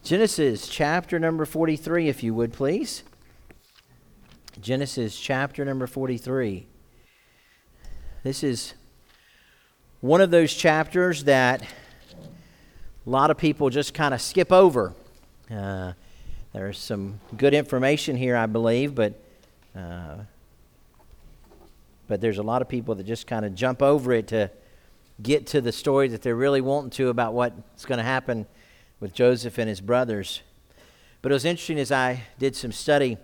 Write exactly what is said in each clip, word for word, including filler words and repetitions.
Genesis chapter number forty-three, if you would, please. Genesis chapter number forty-three. This is one of those chapters that a lot of people just kind of skip over. Uh, there's some good information here, I believe, but uh, but there's a lot of people that just kind of jump over it to get to the story that they're really wanting to about what's going to happen with Joseph and his brothers. But it was interesting as I did some study.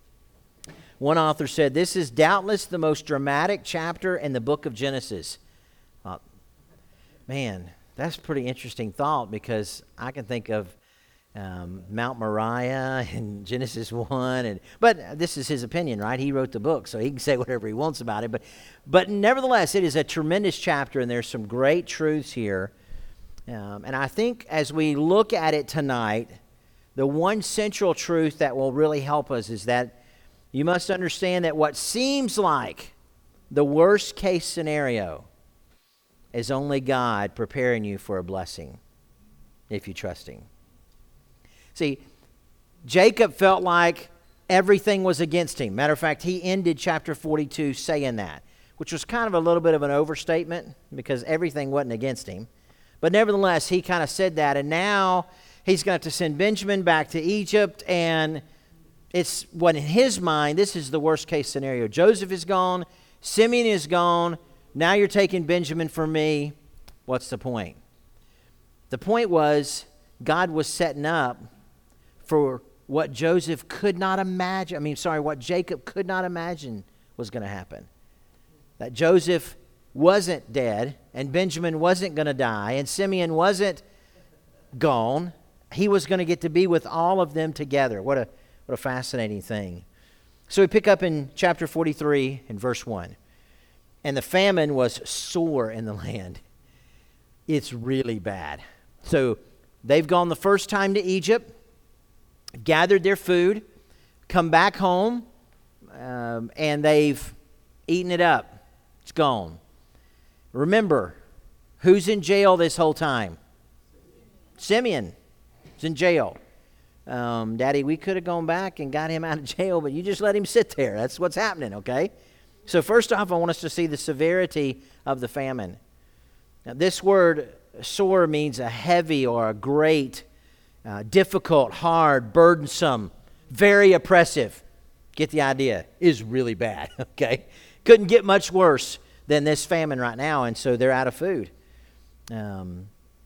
One author said, this is doubtless the most dramatic chapter in the book of Genesis. Uh, man, that's a pretty interesting thought, because I can think of um, Mount Moriah and Genesis one. And, but this is his opinion, right? He wrote the book, so he can say whatever he wants about it. But, but nevertheless, it is a tremendous chapter, and there's some great truths here. Um, and I think as we look at it tonight, the one central truth that will really help us is that you must understand that what seems like the worst case scenario is only God preparing you for a blessing if you trust Him. See, Jacob felt like everything was against him. Matter of fact, he ended chapter forty-two saying that, which was kind of a little bit of an overstatement because everything wasn't against him. But nevertheless, he kind of said that, and now he's going to have to send Benjamin back to Egypt, and it's what in his mind, this is the worst case scenario. Joseph is gone, Simeon is gone, now you're taking Benjamin from me. What's the point? The point was God was setting up for what Joseph could not imagine, I mean, sorry, what Jacob could not imagine was going to happen. That Joseph wasn't dead, and Benjamin wasn't going to die, and Simeon wasn't gone. He was going to get to be with all of them together. What a what a fascinating thing. So we pick up in chapter forty-three in verse one. And the famine was sore in the land. It's really bad. So they've gone the first time to Egypt, gathered their food, come back home, um, and they've eaten it up. It's gone. Remember, who's in jail this whole time? Simeon is in jail. Um, Daddy, we could have gone back and got him out of jail, but you just let him sit there. That's what's happening, okay? So first off, I want us to see the severity of the famine. Now, this word, sore, means a heavy or a great, uh, difficult, hard, burdensome, very oppressive. Get the idea? Is really bad, okay? Couldn't get much worse than this famine right now, and so they're out of food. Um,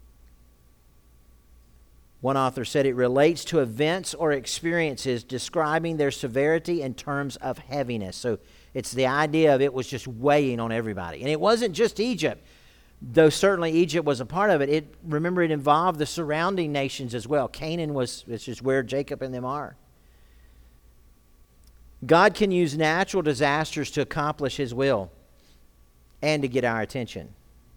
one author said it relates to events or experiences describing their severity in terms of heaviness. So it's the idea of it was just weighing on everybody. And it wasn't just Egypt, though certainly Egypt was a part of it. It remember, it involved the surrounding nations as well. Canaan was, which is where Jacob and them are. God can use natural disasters to accomplish His will and to get our attention.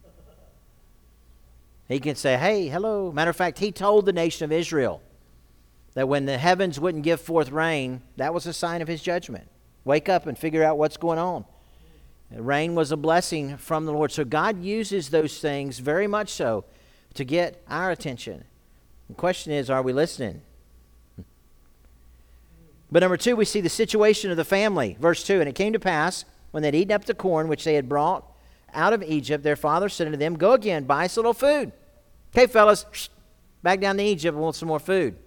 He can say, hey, hello. Matter of fact, He told the nation of Israel that when the heavens wouldn't give forth rain, that was a sign of His judgment. Wake up and figure out what's going on. Rain was a blessing from the Lord. So God uses those things very much so to get our attention. The question is, are we listening? But number two, we see the situation of the family. Verse two, and it came to pass, when they had eaten up the corn which they had brought out of Egypt, their father said unto them, go again, buy us a little food. Okay, fellas, back down to Egypt, we want some more food.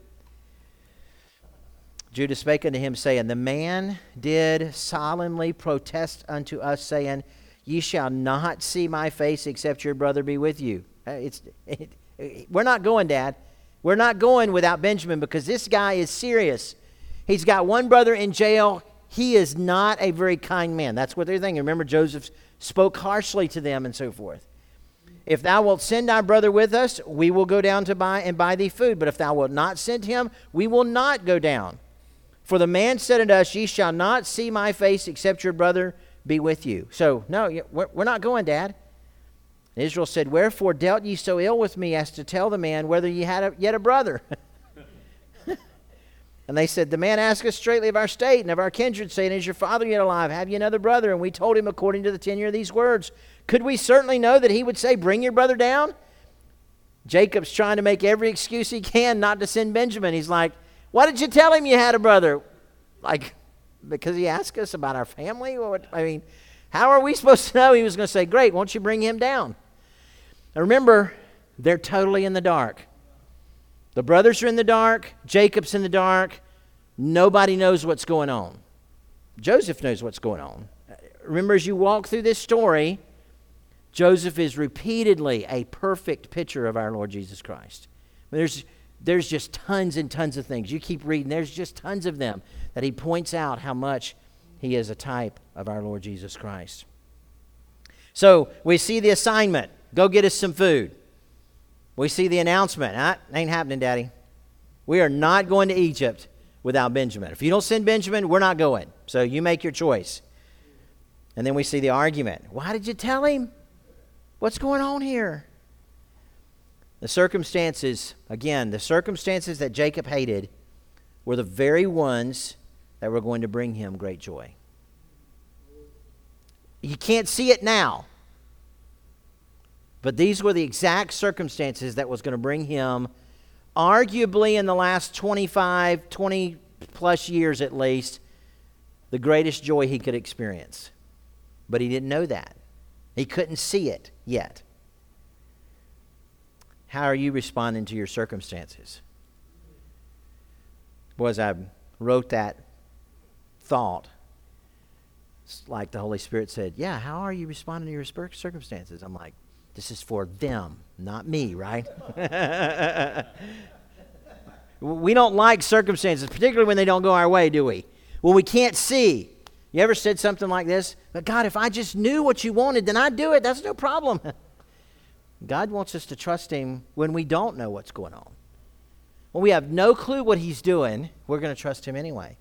Judah spake unto him, saying, the man did solemnly protest unto us, saying, ye shall not see my face, except your brother be with you. It's, it, it, we're not going, Dad. We're not going without Benjamin, because this guy is serious. He's got one brother in jail. He is not a very kind man. That's what they're thinking. Remember, Joseph spoke harshly to them and so forth. If thou wilt send thy brother with us, we will go down to buy and buy thee food. But if thou wilt not send him, we will not go down. For the man said unto us, ye shall not see my face, except your brother be with you. So, no, we're not going, Dad. And Israel said, wherefore dealt ye so ill with me as to tell the man whether ye had a, yet a brother? And they said, the man asked us straightly of our state and of our kindred, saying, is your father yet alive? Have ye another brother? And we told him according to the tenure of these words. Could we certainly know that he would say, bring your brother down? Jacob's trying to make every excuse he can not to send Benjamin. He's like, why did you tell him you had a brother? Like, because he asked us about our family? What, I mean, how are we supposed to know? He was going to say, great, won't you bring him down? Now remember, they're totally in the dark. The brothers are in the dark. Jacob's in the dark. Nobody knows what's going on. Joseph knows what's going on. Remember, as you walk through this story, Joseph is repeatedly a perfect picture of our Lord Jesus Christ. There's, there's just tons and tons of things. You keep reading, there's just tons of them that he points out how much he is a type of our Lord Jesus Christ. So we see the assignment. Go get us some food. We see the announcement. Ah, ain't happening, Daddy. We are not going to Egypt without Benjamin. If you don't send Benjamin, we're not going. So you make your choice. And then we see the argument. Why did you tell him? What's going on here? The circumstances, again, the circumstances that Jacob hated were the very ones that were going to bring him great joy. You can't see it now. But these were the exact circumstances that was going to bring him, arguably in the last twenty-five, twenty plus years at least, the greatest joy he could experience. But he didn't know that. He couldn't see it yet. How are you responding to your circumstances? Boy, as I wrote that thought, it's like the Holy Spirit said, yeah, how are you responding to your circumstances? I'm like, this is for them, not me, right? We don't like circumstances, particularly when they don't go our way, do we? When we can't see. You ever said something like this? But God, if I just knew what you wanted, then I'd do it. That's no problem. God wants us to trust him when we don't know what's going on. When we have no clue what he's doing, we're going to trust him anyway.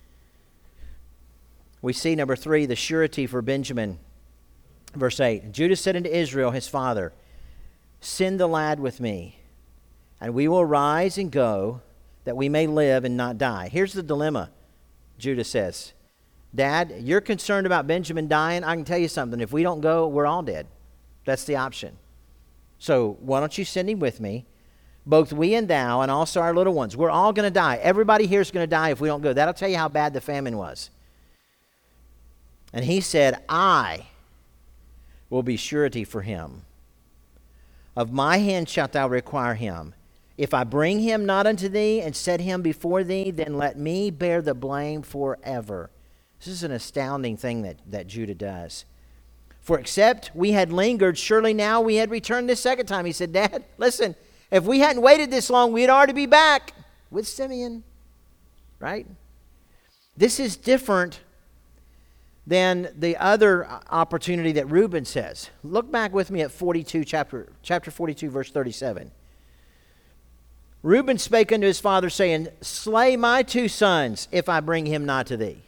We see, number three, the surety for Benjamin. Verse eight, Judah said unto Israel, his father, send the lad with me, and we will rise and go, that we may live and not die. Here's the dilemma, Judah says. Dad, you're concerned about Benjamin dying. I can tell you something. If we don't go, we're all dead. That's the option. So why don't you send him with me? Both we and thou, and also our little ones. We're all going to die. Everybody here is going to die if we don't go. That'll tell you how bad the famine was. And he said, I will be surety for him. Of my hand shalt thou require him. If I bring him not unto thee and set him before thee, then let me bear the blame forever. This is an astounding thing that, that Judah does. For except we had lingered, surely now we had returned this second time. He said, Dad, listen, if we hadn't waited this long, we'd already be back with Simeon. Right? This is different than the other opportunity that Reuben says. Look back with me at forty-two, chapter, chapter forty-two, verse thirty-seven. Reuben spake unto his father, saying, slay my two sons, if I bring him not to thee.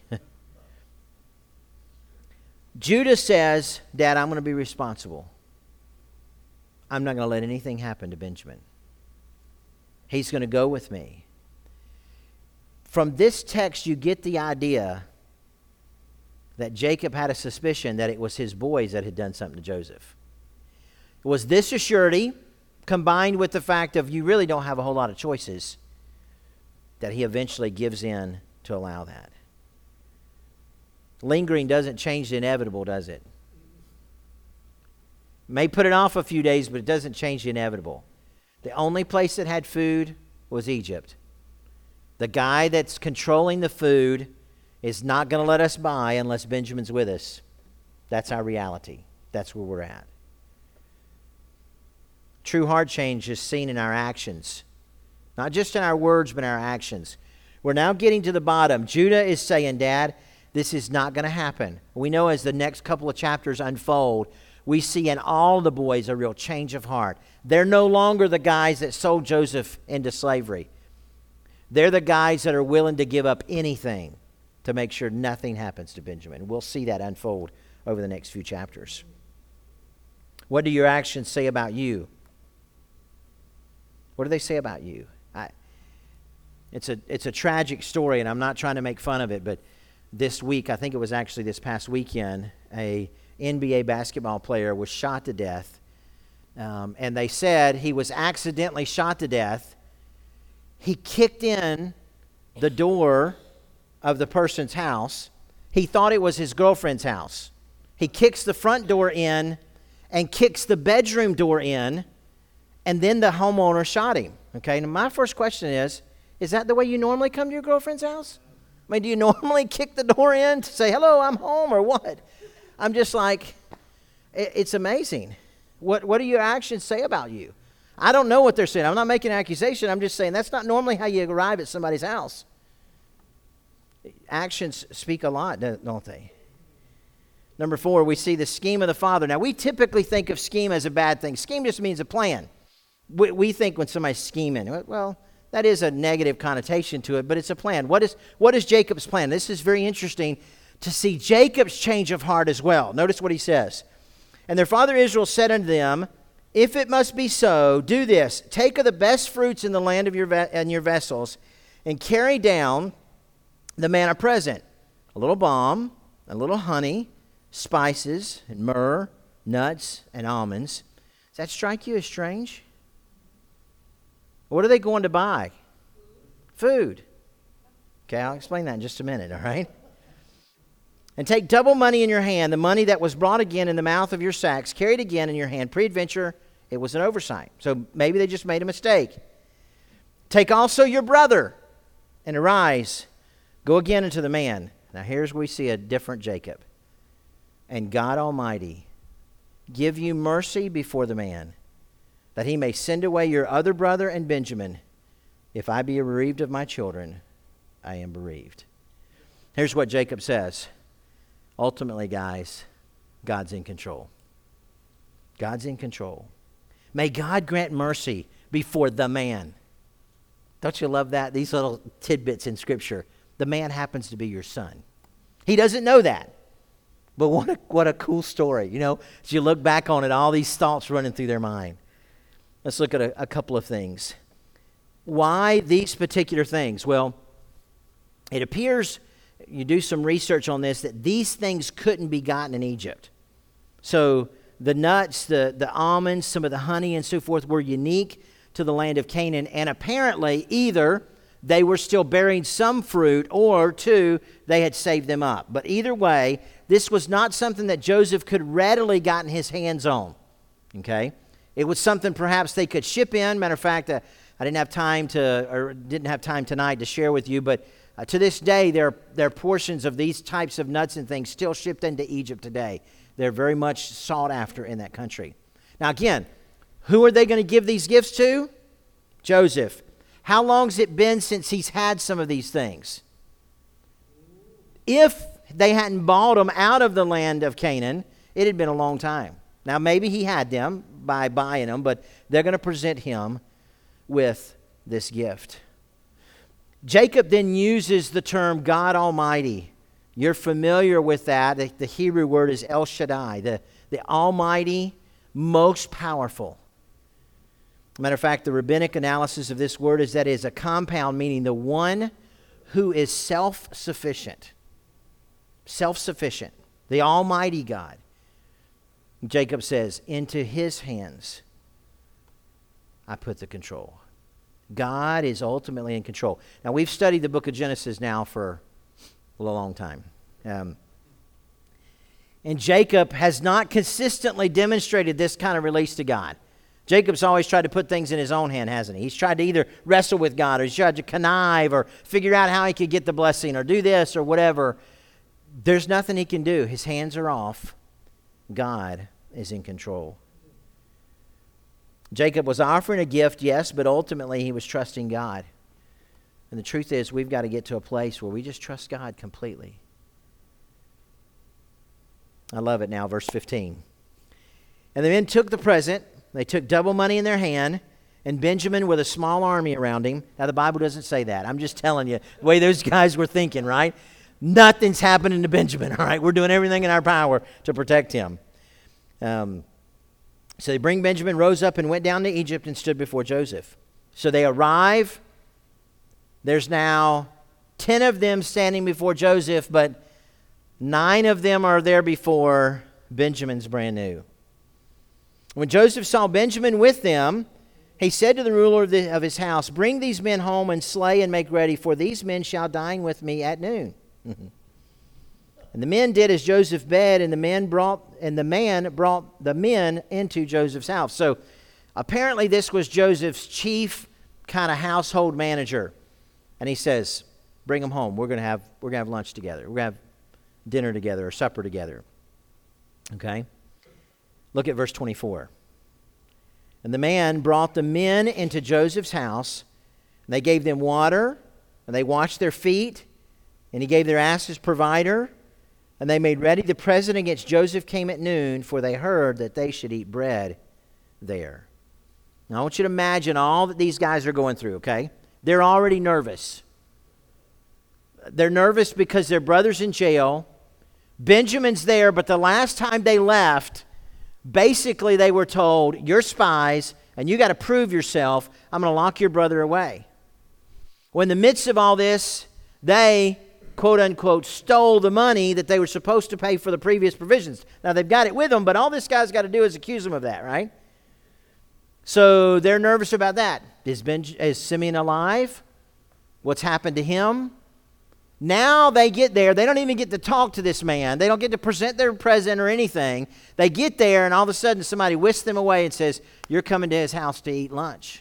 Judah says, Dad, I'm going to be responsible. I'm not going to let anything happen to Benjamin. He's going to go with me. From this text, you get the idea that Jacob had a suspicion that it was his boys that had done something to Joseph. Was this a surety, combined with the fact of you really don't have a whole lot of choices, that he eventually gives in to allow that? Lingering doesn't change the inevitable, does it? May put it off a few days, but it doesn't change the inevitable. The only place that had food was Egypt. The guy that's controlling the food is not going to let us buy unless Benjamin's with us. That's our reality. That's where we're at. True heart change is seen in our actions. Not just in our words, but in our actions. We're now getting to the bottom. Judah is saying, Dad, this is not going to happen. We know as the next couple of chapters unfold, we see in all the boys a real change of heart. They're no longer the guys that sold Joseph into slavery. They're the guys that are willing to give up anything to make sure nothing happens to Benjamin. We'll see that unfold over the next few chapters. What do your actions say about you? What do they say about you? I, it's a it's a tragic story, and I'm not trying to make fun of it, but this week, I think it was actually this past weekend, a N B A basketball player was shot to death Um, and they said he was accidentally shot to death. He kicked in the door of the person's house. He thought it was his girlfriend's house. He kicks the front door in and kicks the bedroom door in, and then the homeowner shot him. Okay, now my first question is, is that the way you normally come to your girlfriend's house? I mean, do you normally kick the door in to say, hello, I'm home, or what? I'm just like, it, it's amazing. What, what do your actions say about you? I don't know what they're saying. I'm not making an accusation. I'm just saying that's not normally how you arrive at somebody's house. Actions speak a lot, don't they? Number four, we see the scheme of the Father. Now, we typically think of scheme as a bad thing. Scheme just means a plan. We, we think when somebody's scheming, well, that is a negative connotation to it, but it's a plan. What is, what is Jacob's plan? This is very interesting to see Jacob's change of heart as well. Notice what he says. And their father Israel said unto them, if it must be so, do this. Take of the best fruits in the land of your ve- and your vessels, and carry down the manna present, a little balm, a little honey, spices, and myrrh, nuts, and almonds. Does that strike you as strange? What are they going to buy? Food. Okay, I'll explain that in just a minute, all right? And take double money in your hand, the money that was brought again in the mouth of your sacks, carried again in your hand. Peradventure, it was an oversight. So maybe they just made a mistake. Take also your brother, and arise, go again unto the man. Now here's where we see a different Jacob. And God Almighty give you mercy before the man, that he may send away your other brother and Benjamin. If I be bereaved of my children, I am bereaved. Here's what Jacob says. Ultimately, guys, God's in control. God's in control. May God grant mercy before the man. Don't you love that? These little tidbits in Scripture. The man happens to be your son. He doesn't know that. But what a, what a cool story. You know, as you look back on it, all these thoughts running through their mind. Let's look at a, a couple of things. Why these particular things? Well, it appears, you do some research on this, that these things couldn't be gotten in Egypt. So the nuts, the, the almonds, some of the honey and so forth were unique to the land of Canaan. And apparently either they were still bearing some fruit, or two, they had saved them up. But either way, this was not something that Joseph could readily gotten his hands on. Okay? It was something perhaps they could ship in. Matter of fact, uh, I didn't have time to, or didn't have time tonight to share with you, but uh, to this day, there, there are portions of these types of nuts and things still shipped into Egypt today. They're very much sought after in that country. Now again, who are they going to give these gifts to? Joseph. How long's it been since he's had some of these things? If they hadn't bought them out of the land of Canaan, it had been a long time. Now maybe he had them by buying them, but they're going to present him with this gift. Jacob then uses the term God Almighty. You're familiar with that. The, the Hebrew word is El Shaddai, the, the Almighty, most powerful. Matter of fact, the rabbinic analysis of this word is that it is a compound, meaning the one who is self-sufficient. Self-sufficient. The Almighty God. Jacob says, into his hands I put the control. God is ultimately in control. Now, we've studied the book of Genesis now for a long time. Um, and Jacob has not consistently demonstrated this kind of release to God. Jacob's always tried to put things in his own hand, hasn't he? He's tried to either wrestle with God, or he's tried to connive, or figure out how he could get the blessing, or do this, or whatever. There's nothing he can do. His hands are off. God is in control. Jacob was offering a gift, yes, but ultimately he was trusting God. And the truth is, we've got to get to a place where we just trust God completely. I love it now, verse fifteen. And the men took the present. They took double money in their hand, and Benjamin with a small army around him. Now, the Bible doesn't say that. I'm just telling you the way those guys were thinking, right? Nothing's happening to Benjamin, all right? We're doing everything in our power to protect him. Um, so they bring Benjamin, rose up, and went down to Egypt and stood before Joseph. So they arrive. There's now ten of them standing before Joseph, but nine of them are there before Benjamin's brand new. When Joseph saw Benjamin with them, he said to the ruler of, the, of his house, "Bring these men home and slay and make ready, for these men shall dine with me at noon." And the men did as Joseph bade, and the men brought and the man brought the men into Joseph's house. So apparently this was Joseph's chief kind of household manager. And he says, "Bring them home. We're going to have we're going to have lunch together. We're going to have dinner together or supper together." Okay? Look at verse twenty-four. And the man brought the men into Joseph's house, and they gave them water, and they washed their feet, and he gave their asses provider, and they made ready the present against Joseph came at noon, for they heard that they should eat bread there. Now I want you to imagine all that these guys are going through, okay? They're already nervous. They're nervous because their brother's in jail. Benjamin's there, but the last time they left, basically they were told, "You're spies, and you got to prove yourself. I'm going to lock your brother away." Well, in the midst of all this, they, quote unquote, stole the money that they were supposed to pay for the previous provisions. Now they've got it with them, but all this guy's got to do is accuse them of that, right? So they're nervous about that. Is, ben, is Simeon alive? What's happened to him? Now they get there. They don't even get to talk to this man. They don't get to present their present or anything. They get there, and all of a sudden somebody whisks them away and says, "You're coming to his house to eat lunch."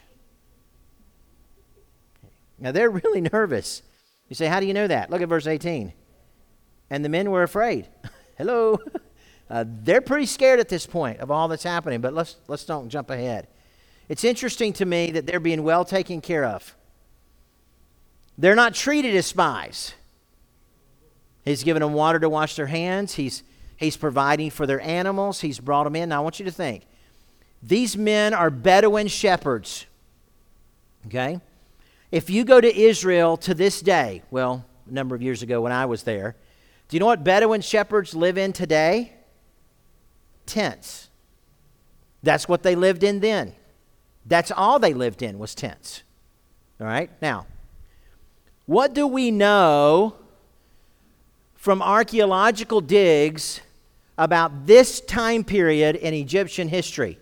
Now they're really nervous. You say, "How do you know that?" Look at verse eighteen. And the men were afraid. Hello. Uh, they're pretty scared at this point of all that's happening, but let's let's don't jump ahead. It's interesting to me that they're being well taken care of. They're not treated as spies. He's given them water to wash their hands. He's, he's providing for their animals. He's brought them in. Now I want you to think. These men are Bedouin shepherds. Okay? If you go to Israel to this day, well, a number of years ago when I was there, do you know what Bedouin shepherds live in today? Tents. That's what they lived in then. That's all they lived in was tents. All right? Now, what do we know from archaeological digs about this time period in Egyptian history?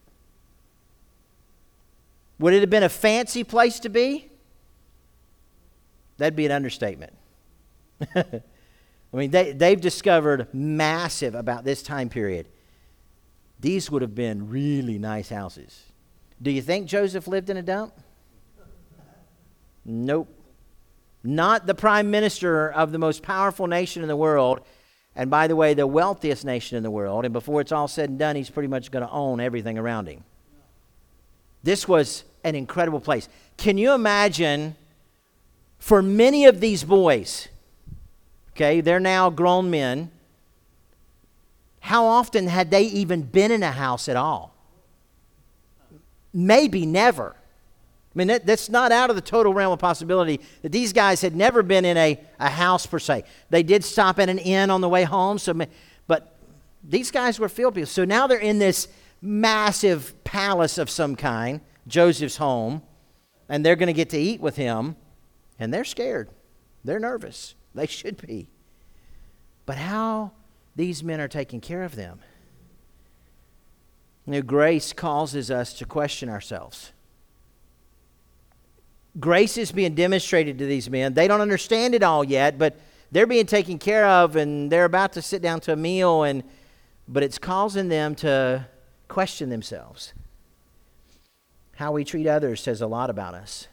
Would it have been a fancy place to be? That'd be an understatement. I mean, they, they've discovered massive about this time period. These would have been really nice houses. Do you think Joseph lived in a dump? Nope. Not the prime minister of the most powerful nation in the world, and by the way, the wealthiest nation in the world, and before it's all said and done, he's pretty much going to own everything around him. This was an incredible place. Can you imagine, for many of these boys, okay, they're now grown men, how often had they even been in a house at all? Maybe never. I mean, that, that's not out of the total realm of possibility that these guys had never been in a, a house per se. They did stop at an inn on the way home, so, but these guys were field people. So now they're in this massive palace of some kind, Joseph's home, and they're going to get to eat with him, and they're scared. They're nervous. They should be. But how these men are taking care of them. You know, grace causes us to question ourselves. Grace is being demonstrated to these men. They don't understand it all yet, but they're being taken care of, and they're about to sit down to a meal, and but it's causing them to question themselves. How we treat others says a lot about us.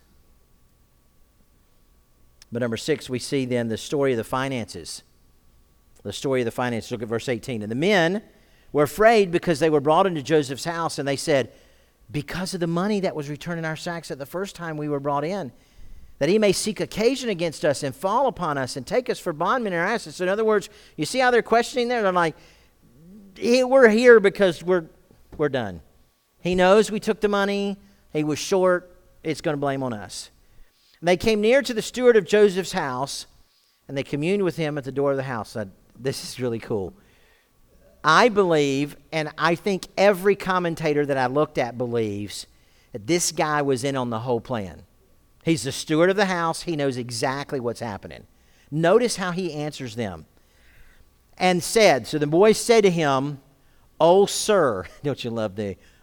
But number six, we see then the story of the finances. The story of the finances. Look at verse eighteen. And the men were afraid because they were brought into Joseph's house, and they said, "Because of the money that was returned in our sacks at the first time we were brought in, that he may seek occasion against us and fall upon us and take us for bondmen and our assets." So in other words, you see how they're questioning there? They're like, we're here because we're we're done. He knows we took the money. He was short. It's going to blame on us. And they came near to the steward of Joseph's house, and they communed with him at the door of the house. Now, this is really cool. I believe, and I think every commentator that I looked at believes, that this guy was in on the whole plan. He's the steward of the house. He knows exactly what's happening. Notice how he answers them. And said, so the boys said to him, "Oh, sir," don't you love the,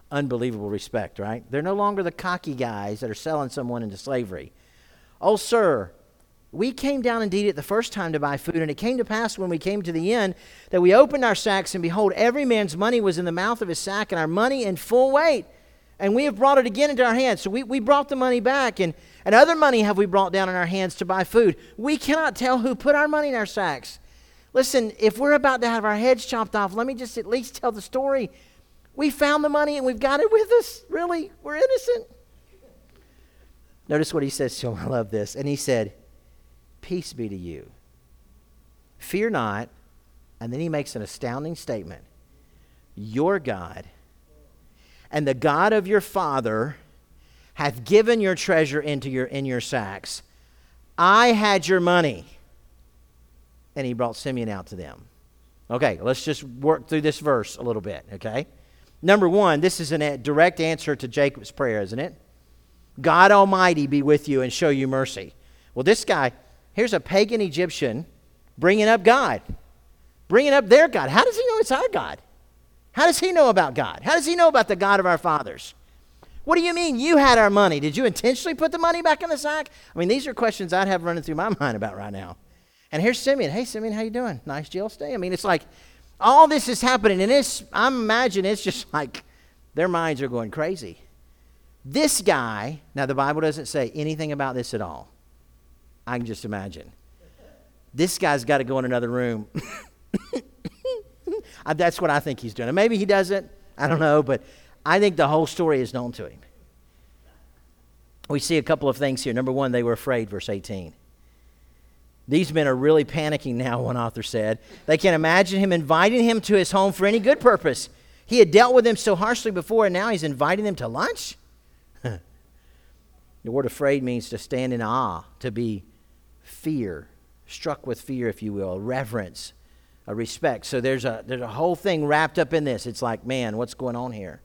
unbelievable respect, right? They're no longer the cocky guys that are selling someone into slavery. Oh, sir, we came down indeed at the first time to buy food, and it came to pass when we came to the inn that we opened our sacks, and behold, every man's money was in the mouth of his sack, and our money in full weight. And we have brought it again into our hands. So we, we brought the money back, and, and other money have we brought down in our hands to buy food. We cannot tell who put our money in our sacks. Listen, if we're about to have our heads chopped off, let me just at least tell the story. We found the money, and we've got it with us. Really, we're innocent. Notice what he says to him. I love this. And he said, peace be to you. Fear not. And then he makes an astounding statement. Your God and the God of your father hath given your treasure into your in your sacks. I had your money. And he brought Simeon out to them. Okay, let's just work through this verse a little bit, okay? Number one, this is a direct answer to Jacob's prayer, isn't it? God Almighty be with you and show you mercy. Well, this guy, here's a pagan Egyptian bringing up God, bringing up their God. How does he know it's our God? How does he know about God? How does he know about the God of our fathers? What do you mean you had our money? Did you intentionally put the money back in the sack? I mean, these are questions I'd have running through my mind about right now. And here's Simeon. Hey, Simeon, how you doing? Nice jail stay. I mean, it's like all this is happening, and it's, I'm imagining it's just like their minds are going crazy. This guy, now the Bible doesn't say anything about this at all. I can just imagine. This guy's got to go in another room. That's what I think he's doing. And maybe he doesn't. I don't know, but I think the whole story is known to him. We see a couple of things here. Number one, they were afraid, verse eighteen. These men are really panicking now, one author said. They can't imagine him inviting him to his home for any good purpose. He had dealt with them so harshly before, and now he's inviting them to lunch? The word afraid means to stand in awe, to be fear, struck with fear, if you will, reverence, a respect. So there's a there's a whole thing wrapped up in this. It's like, man, what's going on here?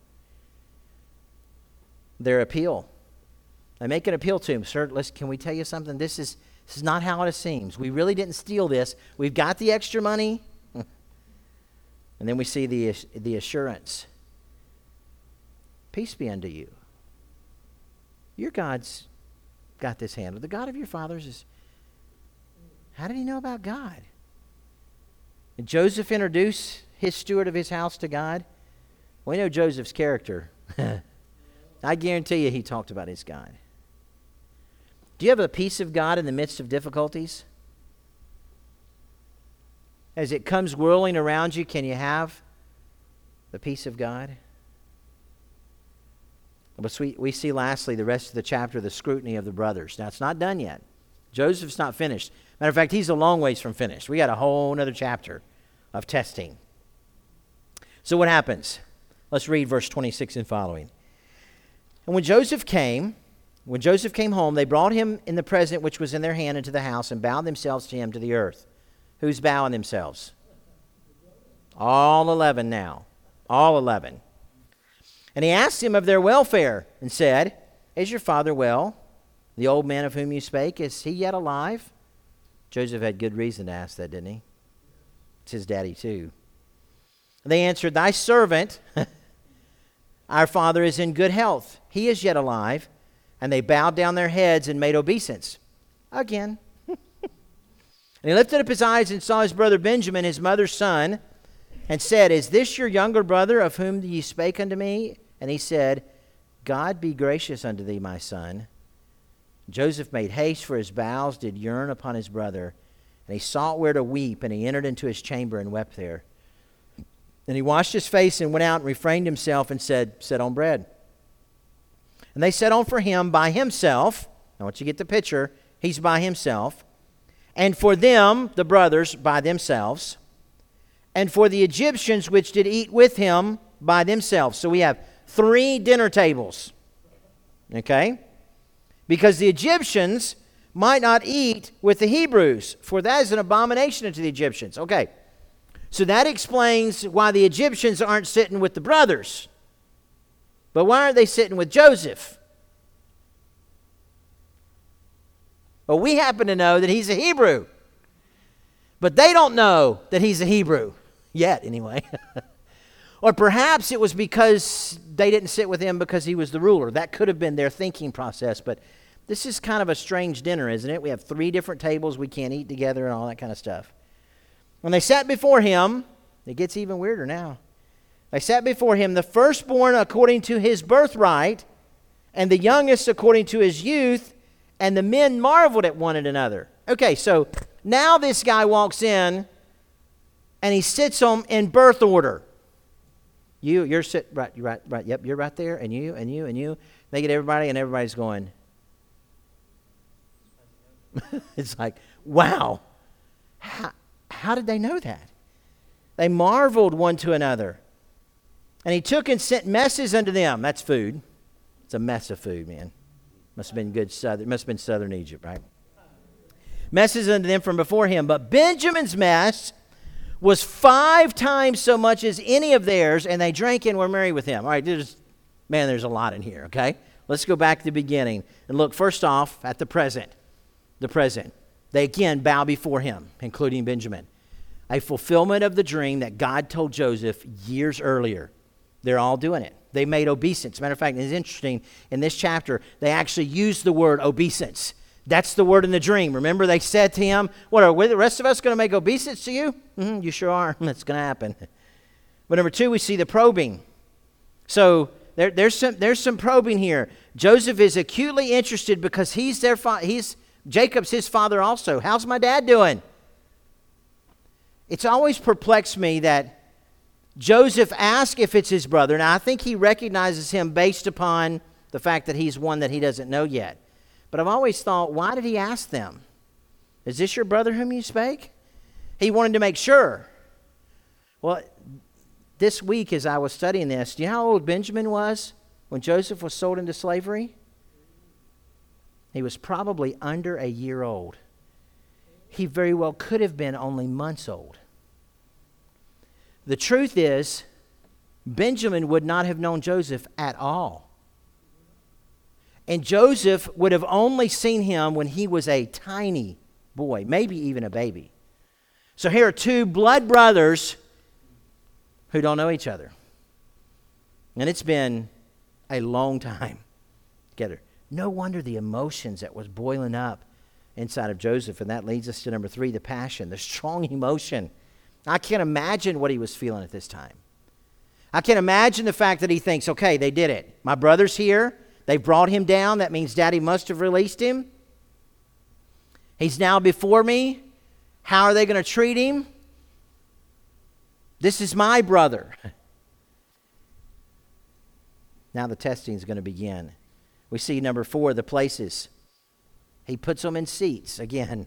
Their appeal. They make an appeal to him. Sir, let's, can we tell you something? This is this is not how it seems. We really didn't steal this. We've got the extra money. And then we see the the assurance. Peace be unto you. Your God's got this handled. The God of your fathers is... How did he know about God? Did Joseph introduce his steward of his house to God? We know Joseph's character. I guarantee you he talked about his God. Do you have a peace of God in the midst of difficulties? As it comes whirling around you, can you have the peace of God? But we, we see lastly the rest of the chapter, the scrutiny of the brothers. Now, it's not done yet. Joseph's not finished. Matter of fact, he's a long ways from finished. We got a whole other chapter of testing. So what happens? Let's read verse twenty-six and following. And when Joseph came, when Joseph came home, they brought him in the present which was in their hand into the house and bowed themselves to him to the earth. Who's bowing themselves? All eleven now. All eleven. And he asked him of their welfare and said, Is your father well? The old man of whom you spake, is he yet alive? Joseph had good reason to ask that, didn't he? It's his daddy too. And they answered, Thy servant, our father, is in good health. He is yet alive. And they bowed down their heads and made obeisance. Again. And he lifted up his eyes and saw his brother Benjamin, his mother's son, and said, Is this your younger brother of whom ye spake unto me? And he said, God be gracious unto thee, my son. Joseph made haste, for his bowels did yearn upon his brother. And he sought where to weep, and he entered into his chamber and wept there. And he washed his face and went out and refrained himself and said, Set on bread. And they set on for him by himself. Now, once you get the picture, he's by himself. And for them, the brothers, by themselves. And for the Egyptians which did eat with him, by themselves. So we have three dinner tables. Okay? Because the Egyptians might not eat with the Hebrews, for that is an abomination unto the Egyptians. Okay. So that explains why the Egyptians aren't sitting with the brothers. But why aren't they sitting with Joseph? Well, we happen to know that he's a Hebrew. But they don't know that he's a Hebrew. Yet, anyway. Or perhaps it was because they didn't sit with him because he was the ruler. That could have been their thinking process. But this is kind of a strange dinner, isn't it? We have three different tables. We can't eat together and all that kind of stuff. When they sat before him, it gets even weirder now. They sat before him, the firstborn according to his birthright, and the youngest according to his youth, and the men marveled at one another. Okay, so now this guy walks in, and he sits on in birth order. You, you're sit right, you're right, right. Yep, you're right there, and you, and you, and you. They get everybody, and everybody's going. It's like, wow, how, how did they know that? They marveled one to another. And he took and sent messes unto them. That's food. It's a mess of food, man. Must have been good southern, must have been southern Egypt, right? Messes unto them from before him. But Benjamin's mess was five times so much as any of theirs, and they drank and were merry with him. All right, there's, man, there's a lot in here, okay? Let's go back to the beginning and look first off at the present. The present. They again bow before him, including Benjamin. A fulfillment of the dream that God told Joseph years earlier. They're all doing it. They made obeisance. Matter of fact, it's interesting, in this chapter, they actually use the word obeisance. That's the word in the dream. Remember, they said to him, what, are the rest of us going to make obeisance to you? Mm-hmm, you sure are. That's going to happen. But number two, we see the probing. So there, there's some there's some probing here. Joseph is acutely interested because he's their fa- he's Jacob's his father also. How's my dad doing? It's always perplexed me that Joseph asks if it's his brother. Now, I think he recognizes him based upon the fact that he's one that he doesn't know yet. But I've always thought, why did he ask them? Is this your brother whom you spake? He wanted to make sure. Well, this week as I was studying this, do you know how old Benjamin was when Joseph was sold into slavery? He was probably under a year old. He very well could have been only months old. The truth is, Benjamin would not have known Joseph at all. And Joseph would have only seen him when he was a tiny boy, maybe even a baby. So here are two blood brothers who don't know each other. And it's been a long time together. No wonder the emotions that was boiling up inside of Joseph. And that leads us to number three, the passion, the strong emotion. I can't imagine what he was feeling at this time. I can't imagine the fact that he thinks, okay, they did it. My brother's here. They brought him down. That means Daddy must have released him. He's now before me. How are they going to treat him? This is my brother. Now the testing is going to begin. We see number four, the places. He puts them in seats again.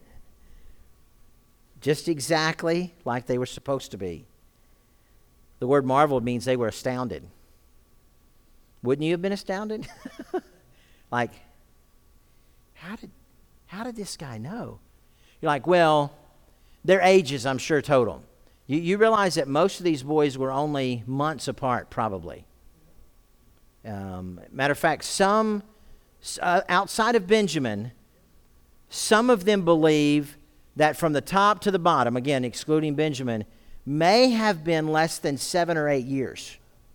Just exactly like they were supposed to be. The word marveled means they were astounded. Wouldn't you have been astounded? Like, how did how did this guy know? You're like, well, their ages, I'm sure, told them. You, you realize that most of these boys were only months apart, probably. Um, matter of fact, some, uh, outside of Benjamin, some of them believe that from the top to the bottom, again, excluding Benjamin, may have been less than seven or eight years.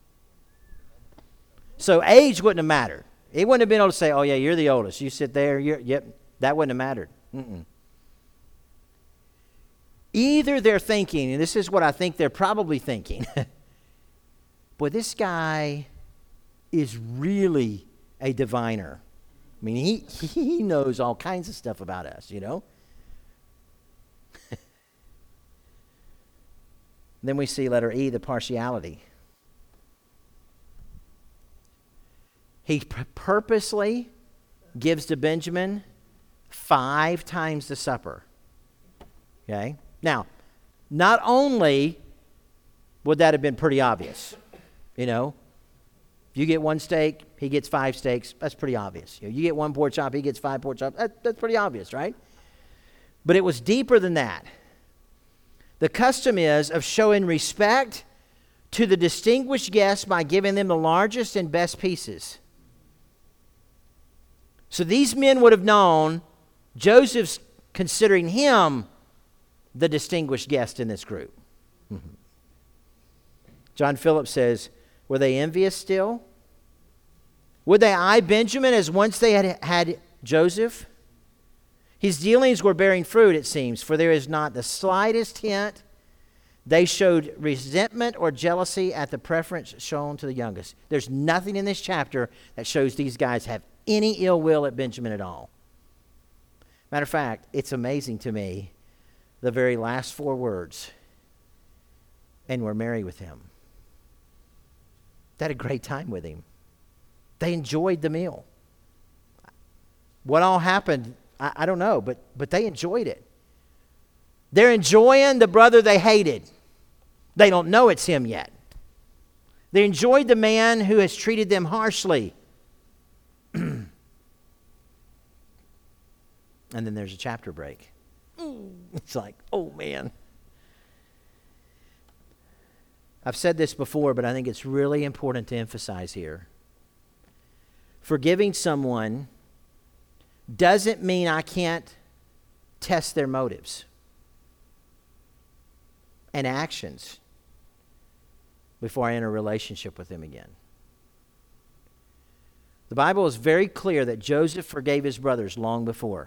So age wouldn't have mattered. It wouldn't have been able to say, oh, yeah, you're the oldest. You sit there. You're, yep, that wouldn't have mattered. Mm-mm. Either they're thinking, and this is what I think they're probably thinking, boy, this guy is really a diviner. I mean, he, he knows all kinds of stuff about us, you know. Then we see letter E, the partiality. He p- purposely gives to Benjamin five times the supper. Okay? Now, not only would that have been pretty obvious, you know, if you get one steak, he gets five steaks, that's pretty obvious. You know, you get one pork chop, he gets five pork chops, that, that's pretty obvious, right? But it was deeper than that. The custom is of showing respect to the distinguished guests by giving them the largest and best pieces. So these men would have known Joseph's considering him the distinguished guest in this group. Mm-hmm. John Phillips says, were they envious still? Would they eye Benjamin as once they had had Joseph? His dealings were bearing fruit, it seems, for there is not the slightest hint they showed resentment or jealousy at the preference shown to the youngest. There's nothing in this chapter that shows these guys have any ill will at Benjamin at all. Matter of fact, it's amazing to me, the very last four words, and we're merry with him. They had a great time with him. They enjoyed the meal. What all happened, I, I don't know, but, but they enjoyed it. They're enjoying the brother they hated. They don't know it's him yet. They enjoyed the man who has treated them harshly. And then there's a chapter break. It's like, oh man. I've said this before, but I think it's really important to emphasize here. Forgiving someone doesn't mean I can't test their motives and actions before I enter a relationship with them again. The Bible is very clear that Joseph forgave his brothers long before.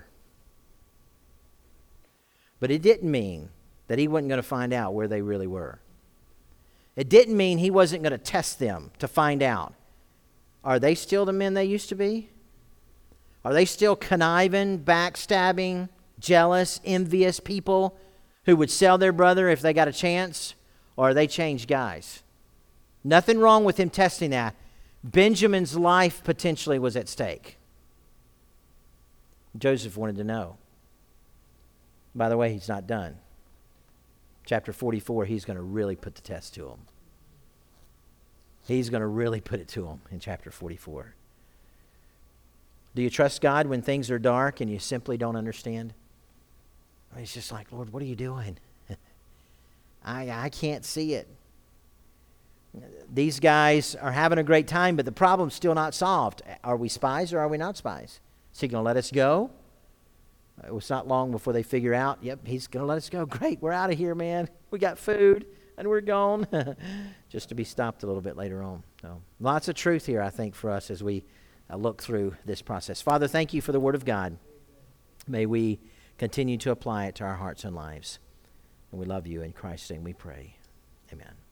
But it didn't mean that he wasn't going to find out where they really were. It didn't mean he wasn't going to test them to find out, are they still the men they used to be? Are they still conniving, backstabbing, jealous, envious people who would sell their brother if they got a chance? Or are they changed guys? Nothing wrong with him testing that. Benjamin's life potentially was at stake. Joseph wanted to know. By the way, he's not done. Chapter forty-four, he's going to really put the test to him. He's going to really put it to him in chapter forty-four. Do you trust God when things are dark and you simply don't understand? He's just like, Lord, what are you doing? I, I can't see it. These guys are having a great time, but the problem's still not solved. Are we spies or are we not spies? Is he going to let us go? It was not long before they figure out, yep, he's going to let us go. Great, we're out of here, man. We got food, and we're gone. Just to be stopped a little bit later on. So, lots of truth here, I think, for us as we uh, look through this process. Father, thank you for the Word of God. May we continue to apply it to our hearts and lives. And we love you. In Christ's name we pray. Amen.